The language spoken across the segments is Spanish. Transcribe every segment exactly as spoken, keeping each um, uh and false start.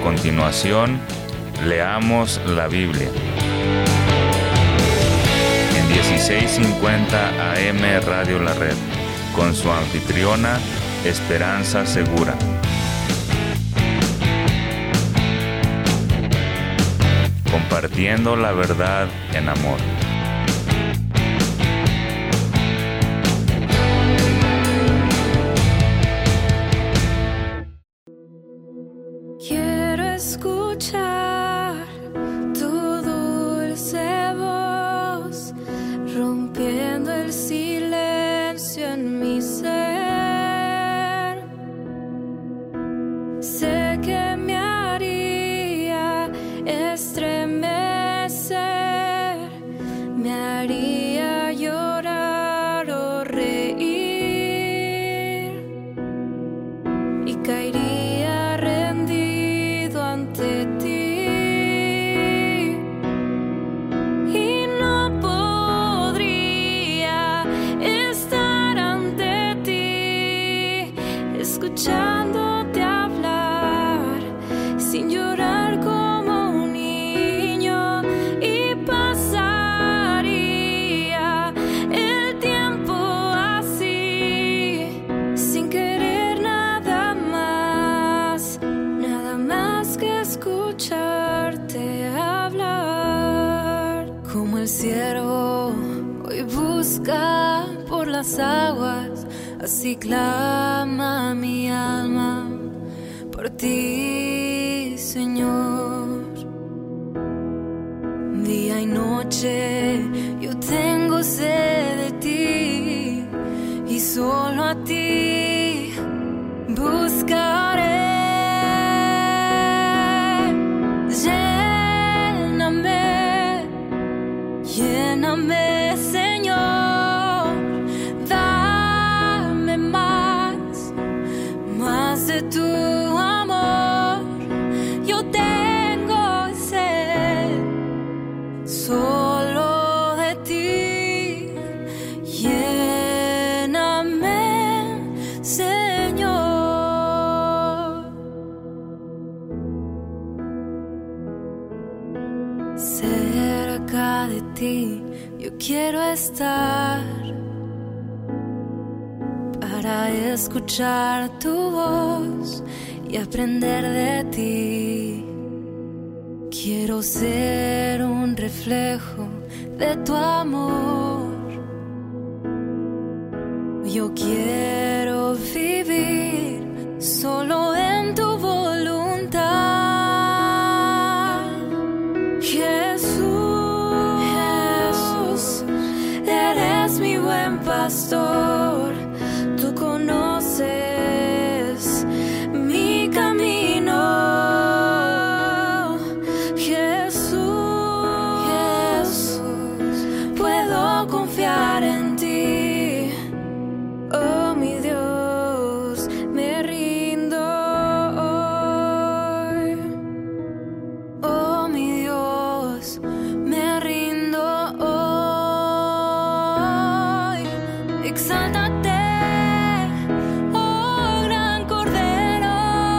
continuación, leamos la Biblia. En dieciséis cincuenta A M Radio La Red, con su anfitriona, Esperanza Segura. Compartiendo la verdad en amor. Quiero escuchar tu dulce voz, rompiendo el silencio en mi ser. Sé que me haría estremecer, me haría llorar o reír y caería rendido ante ti, y no podría estar ante ti escuchándote hablar sin llorar como un niño, y pasaría el tiempo así sin querer nada más, nada más que escucharte hablar. Como el ciervo hoy busca por las aguas, así clama mi alma por ti, Señor. Día y noche yo tengo sed de ti, y solo a ti buscaré. Lléname, lléname, Señor, dame más, más de tu amor. Yo tengo sed solo de ti. Lléname, Señor. Cerca de ti yo quiero estar, para escuchar tu voz y aprender de ti. Quiero ser un reflejo de tu amor. Yo quiero vivir solo en tu voluntad. Jesús, Jesús, eres mi buen pastor. Tú conoces mi camino. Jesús, Jesús, puedo confiar en ti. Oh, mi Dios, me rindo hoy. Oh, mi Dios, me rindo hoy. Exáltate, oh gran Cordero.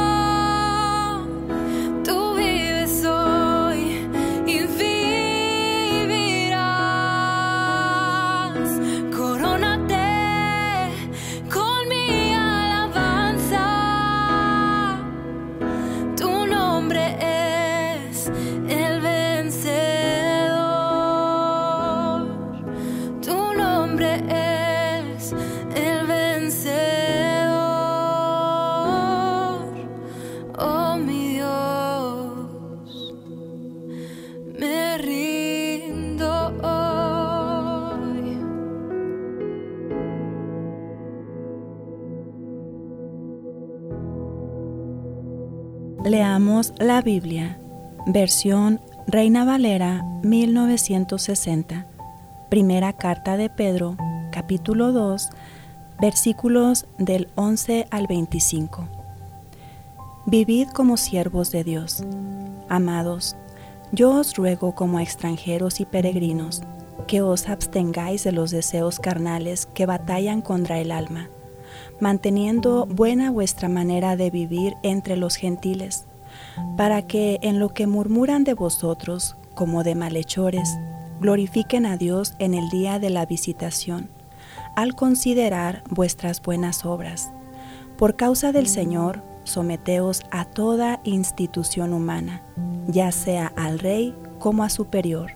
Tú vives hoy y vivirás. Corónate con mi alabanza. Tu nombre es el vencedor. Tu nombre es el vencedor. Oh, mi Dios, me rindo hoy. Leamos la Biblia, versión Reina Valera mil novecientos sesenta, primera carta de Pedro, capítulo dos, versículos del once al veinticinco. Vivid como siervos de Dios. Amados, yo os ruego como a extranjeros y peregrinos, que os abstengáis de los deseos carnales que batallan contra el alma, manteniendo buena vuestra manera de vivir entre los gentiles, para que en lo que murmuran de vosotros, como de malhechores, glorifiquen a Dios en el día de la visitación, al considerar vuestras buenas obras. Por causa del Señor, someteos a toda institución humana, ya sea al rey como a superior,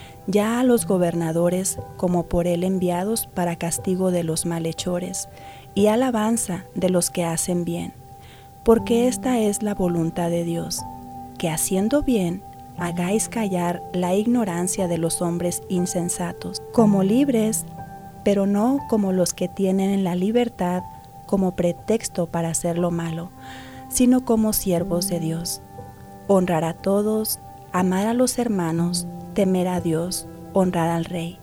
ya a los gobernadores como por él enviados para castigo de los malhechores y alabanza de los que hacen bien, porque esta es la voluntad de Dios, que haciendo bien hagáis callar la ignorancia de los hombres insensatos, como libres, pero no como los que tienen la libertad como pretexto para hacer lo malo, sino como siervos de Dios. Honrar a todos, amar a los hermanos, temer a Dios, honrar al Rey.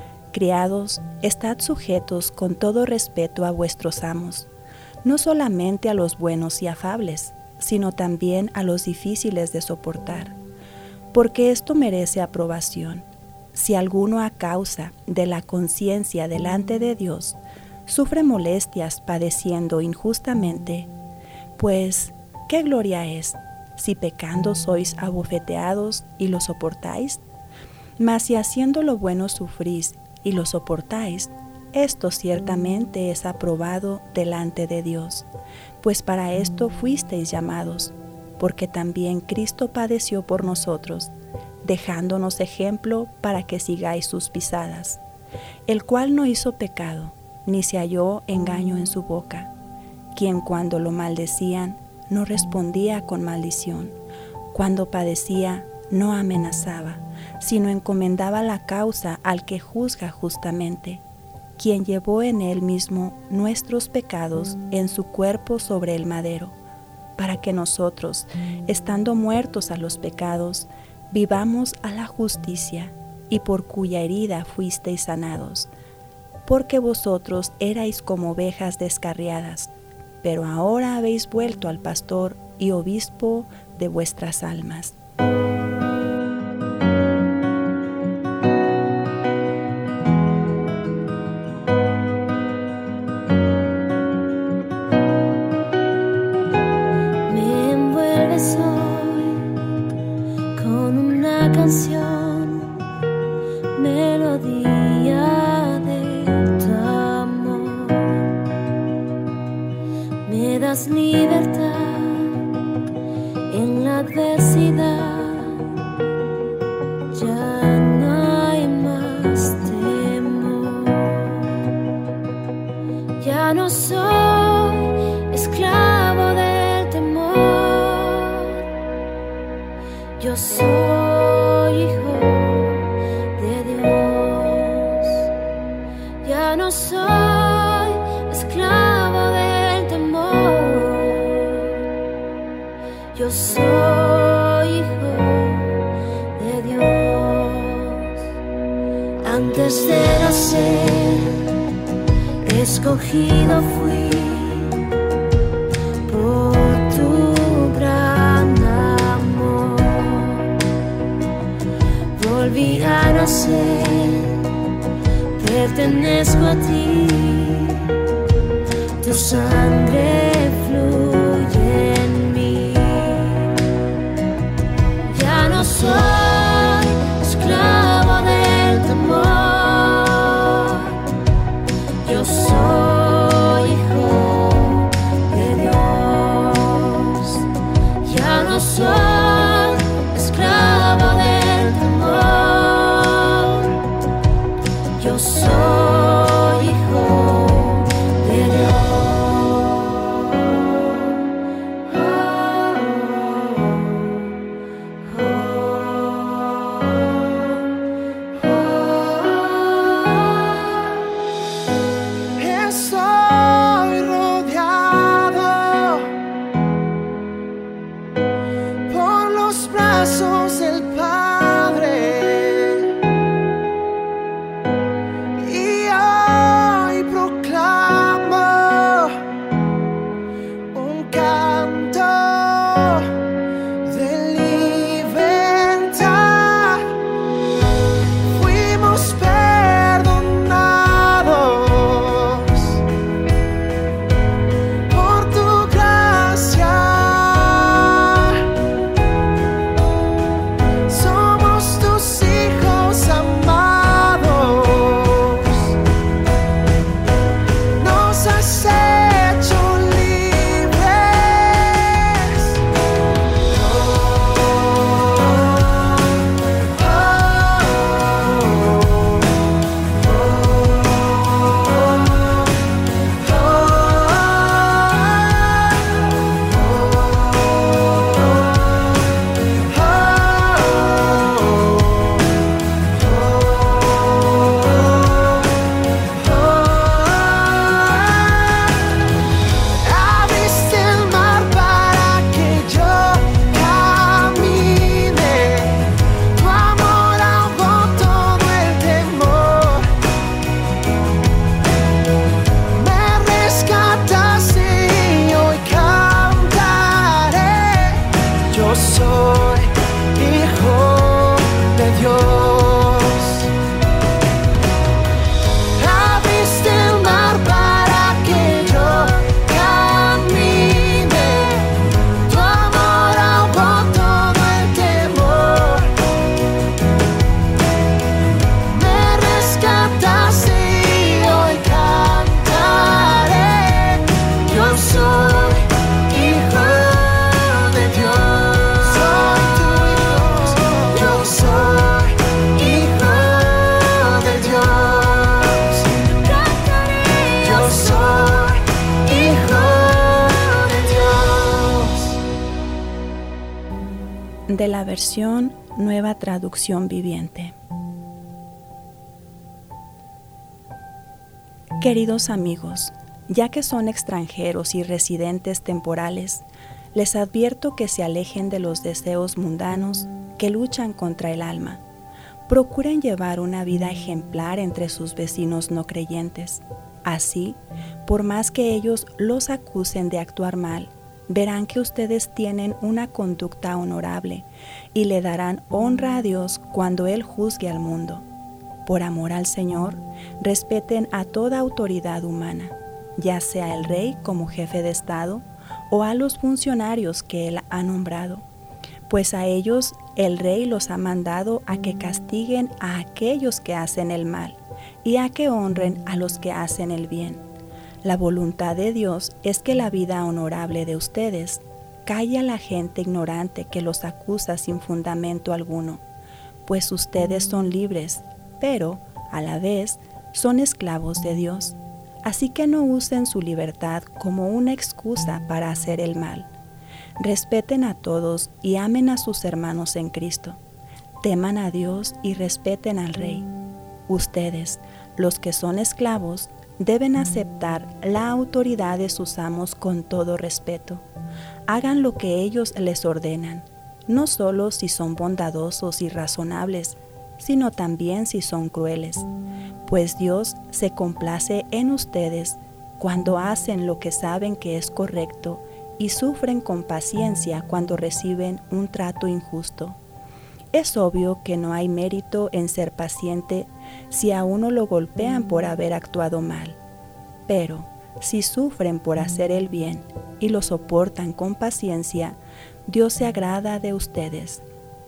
Criados, estad sujetos con todo respeto a vuestros amos, no solamente a los buenos y afables, sino también a los difíciles de soportar, porque esto merece aprobación. Si alguno a causa de la conciencia delante de Dios sufre molestias padeciendo injustamente, pues, ¿qué gloria es si pecando sois abofeteados y lo soportáis? Mas si haciendo lo bueno sufrís y lo soportáis, esto ciertamente es aprobado delante de Dios, pues para esto fuisteis llamados, porque también Cristo padeció por nosotros, dejándonos ejemplo para que sigáis sus pisadas, el cual no hizo pecado, ni se halló engaño en su boca, quien cuando lo maldecían no respondía con maldición, cuando padecía no amenazaba, sino encomendaba la causa al que juzga justamente, quien llevó en él mismo nuestros pecados en su cuerpo sobre el madero, para que nosotros, estando muertos a los pecados, vivamos a la justicia, y por cuya herida fuisteis sanados, porque vosotros erais como ovejas descarriadas, pero ahora habéis vuelto al pastor y obispo de vuestras almas. Me envuelves hoy con una canción, melodía de tu amor. Me das libertad en la adversidad, ya no hay más temor. Ya no soy esclavo del temor, yo soy hijo de Dios. Ya no soy esclavo del temor, yo soy hijo de Dios. Antes de nacer, escogido fui por tu gran amor. Volví a nacer, pertenezco a ti, tu sangre fluye en mí. Ya no soy esclavo del temor, yo soy hijo soy hijo de Dios. Abriste el mar para que yo camine. Tu amor ahogó todo el temor. Me rescataste y hoy cantaré. Yo soy hijo de Dios. Soy tu hijo. Yo soy hijo de Dios. Cantaré. Yo soy hijo de Dios. De la versión Nueva Traducción Viviente. Queridos amigos, ya que son extranjeros y residentes temporales, les advierto que se alejen de los deseos mundanos que luchan contra el alma. Procuren llevar una vida ejemplar entre sus vecinos no creyentes. Así, por más que ellos los acusen de actuar mal, verán que ustedes tienen una conducta honorable y le darán honra a Dios cuando Él juzgue al mundo. Por amor al Señor, respeten a toda autoridad humana, ya sea el rey como jefe de Estado o a los funcionarios que Él ha nombrado, pues a ellos el rey los ha mandado a que castiguen a aquellos que hacen el mal y a que honren a los que hacen el bien. La voluntad de Dios es que la vida honorable de ustedes calle a la gente ignorante que los acusa sin fundamento alguno, pues ustedes son libres, pero a la vez son esclavos de Dios. Así que no usen su libertad como una excusa para hacer el mal. Respeten a todos y amen a sus hermanos en Cristo. Teman a Dios y respeten al Rey. Ustedes, los que son esclavos, deben aceptar la autoridad de sus amos con todo respeto. Hagan lo que ellos les ordenan, no solo si son bondadosos y razonables, sino también si son crueles, pues Dios se complace en ustedes cuando hacen lo que saben que es correcto y sufren con paciencia cuando reciben un trato injusto. Es obvio que no hay mérito en ser paciente si a uno lo golpean por haber actuado mal, pero si sufren por hacer el bien y lo soportan con paciencia, Dios se agrada de ustedes.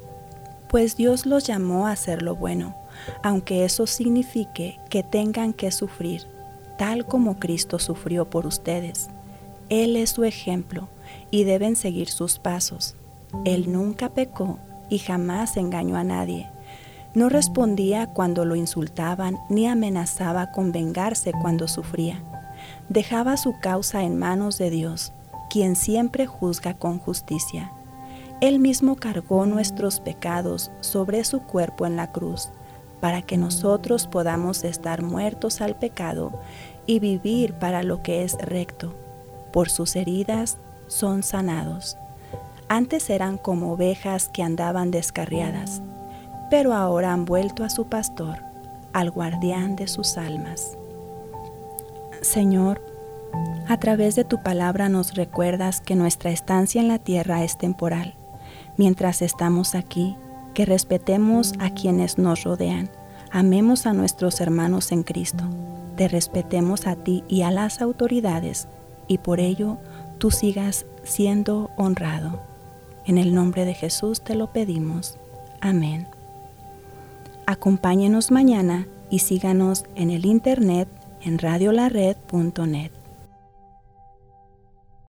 Pues Dios los llamó a hacer lo bueno, aunque eso signifique que tengan que sufrir, tal como Cristo sufrió por ustedes. Él es su ejemplo y deben seguir sus pasos. Él nunca pecó y jamás engañó a nadie. No respondía cuando lo insultaban ni amenazaba con vengarse cuando sufría. Dejaba su causa en manos de Dios, quien siempre juzga con justicia. Él mismo cargó nuestros pecados sobre su cuerpo en la cruz, para que nosotros podamos estar muertos al pecado y vivir para lo que es recto. Por sus heridas son sanados. Antes eran como ovejas que andaban descarriadas, pero ahora han vuelto a su pastor, al guardián de sus almas. Señor, a través de tu palabra nos recuerdas que nuestra estancia en la tierra es temporal. Mientras estamos aquí, que respetemos a quienes nos rodean, amemos a nuestros hermanos en Cristo, te respetemos a ti y a las autoridades, y por ello tú sigas siendo honrado. En el nombre de Jesús te lo pedimos. Amén. Acompáñenos mañana y síganos en el internet en radio la red punto net.